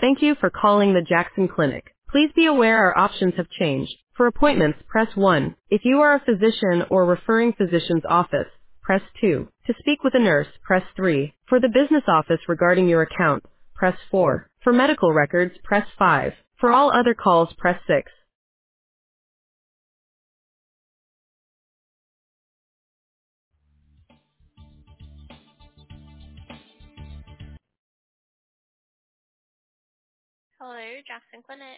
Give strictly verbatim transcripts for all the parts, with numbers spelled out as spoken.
Thank you for calling the Jackson Clinic. Please be aware our options have changed. For appointments, press one. If you are a physician or referring physician's office, press two. To speak with a nurse, press three. For the business office regarding your account, press four. For medical records, press five. For all other calls, press six. Hello, Jackson Clinic.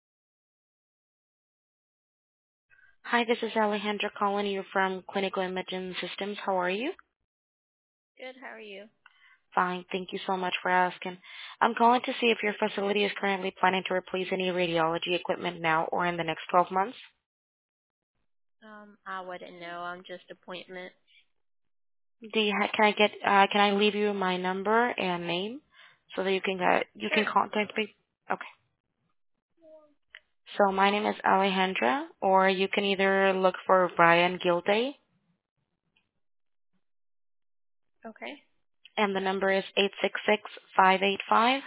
Hi, this is Alejandra calling you from Clinical Imaging Systems. How are you? Good, how are you? Fine. Thank you so much for asking. I'm calling to see if your facility is currently planning to replace any radiology equipment now or in the next twelve months. Um, I wouldn't know. I'm just appointment. Do you ha- can I get uh, can I leave you my number and name so that you can uh, you can Sure. contact me? Okay. So my name is Alejandra, or you can either look for Brian Gilday, Okay. and the number is eight six six five eight five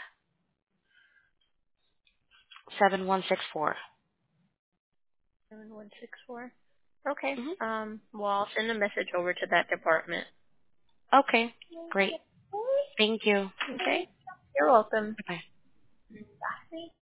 seven one six four. seven one six four. Okay. Mm-hmm. Um, well, I'll send a message over to that department. Okay. Great. Thank you. Okay. You're welcome. Bye. Bye.